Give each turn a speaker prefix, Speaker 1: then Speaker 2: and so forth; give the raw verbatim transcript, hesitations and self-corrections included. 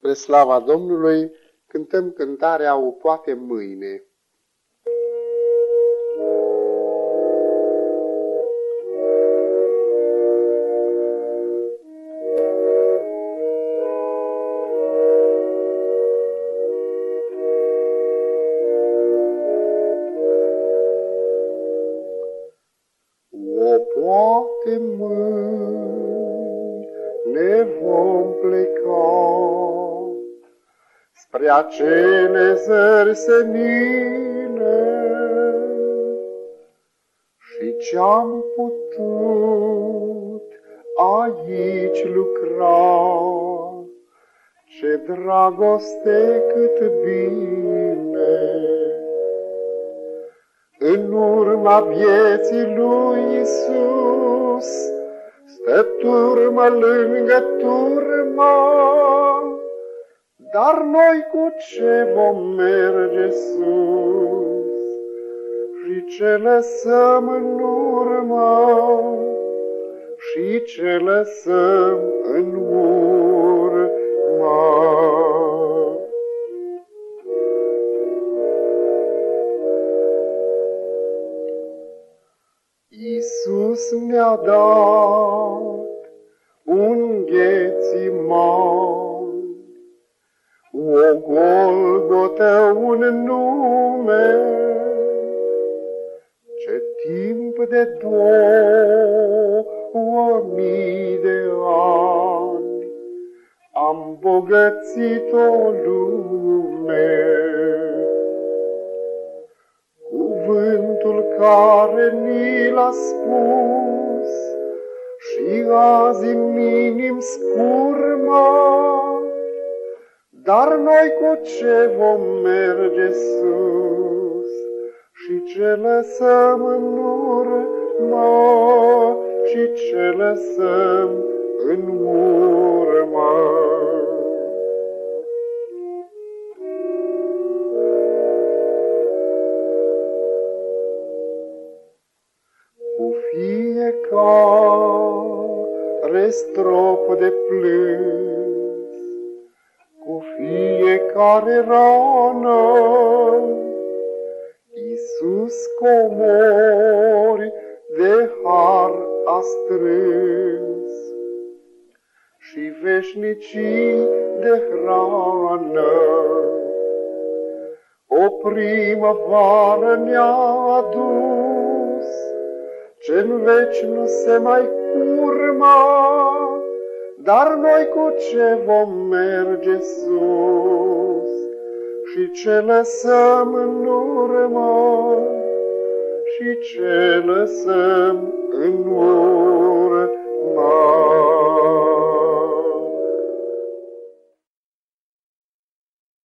Speaker 1: Spre slava Domnului cântăm cântarea O poate mâine. O poate mâine vom pleca spre acele zări senine și ce-am putut aici lucra, ce dragoste cât bine. În urma vieții lui Iisus stă turmă lângă turmă, dar noi cu ce vom merge sus și ce lăsăm în urmă și ce lăsăm în urmă. Iisus ne-a dat un Ghețiman, o Golgotă, un nume, ce timp de două mii de ani am bogățit o lume. Cuvântul care ni l-a spus și azi în minim scurma, dar noi cu ce vom merge sus și ce lăsăm în urmă și ce lăsăm în urmă. Cu fiecare strop de plâns, cu fiecare rană, Iisus comori de har a strâns și veșnicii de hrană. O primăvară ne-a adus, ce-n veci nu se mai curma, dar noi cu ce vom merge sus și ce lăsăm în urmă și ce lăsăm în urmă.